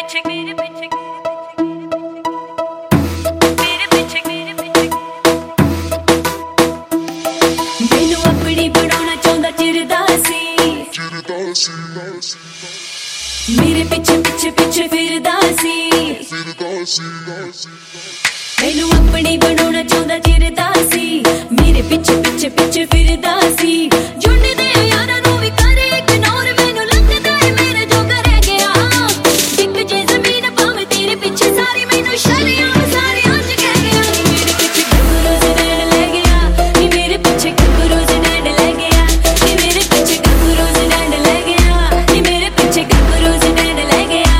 मेरे पीछे पीछे पीछे फिरदा सी मैनू अपनी बनाना चाहता चिरदा सी मेरे पीछे पीछे पीछे फिरदा सी जुड़ने दे यारा नू भी करे इग्नोर मैनू लगदा है मेरे जो करे गया एक जे जमीन पावे तेरे पीछे सारी मैनू शरियां सारी आज कह गया मेरे पीछे गबरू ज़नैन ले गया नी मेरे पीछे गबरू ज़नैन ले गया नी मेरे पीछे गबरू ज़नैन ले गया नी मेरे पीछे गबरू ज़नैन ले गया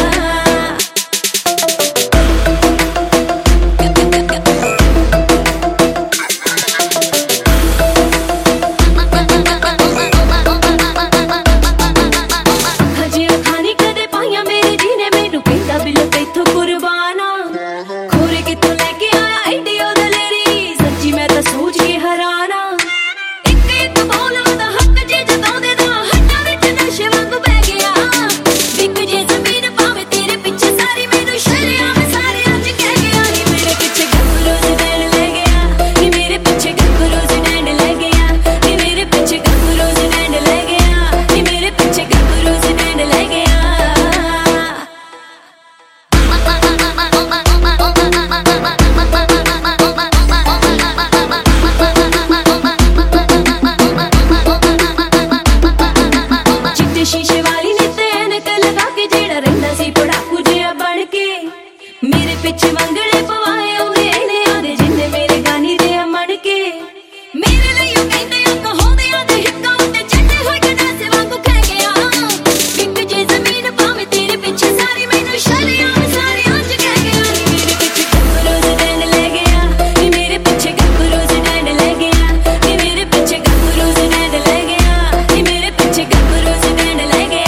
शीशे वाली ने ते ऐनक लगा के जेड़ा रहिंदा सी पड़ाकू जिहा बन के मेरे पीछे मंगले पवाए ओदे इने आदे जिन्ने मेरे गानी दे मन के मेरे लिए कहंदे आ कहोंदे आ ते हिक्का उते चढ़े होए गंडासे वांगू कह गया एक जे जमीन पावे तेरे पीछे सारी मैनू शरियां सारी आज कह गया मेरे पीछे गबरू ज़नैन ले गया नी मेरे पीछे गबरू ज़नैन ले गया नी मेरे पीछे गबरू ज़नैन ले गया नी मेरे पीछे गबरू ज़नैन ले गया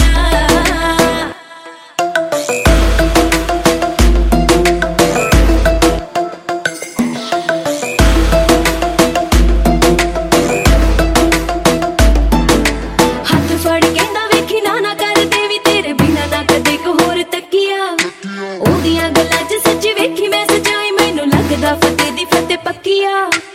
हाथ फड़ कहंदा वेखी ना ना करदे वी तेरे बिना ना कदे को होर तकिया ओदियां गल्लां च सच्ची वेखी मैं सजाई मैनू लगदा फतेह दी फतेह पक्किया।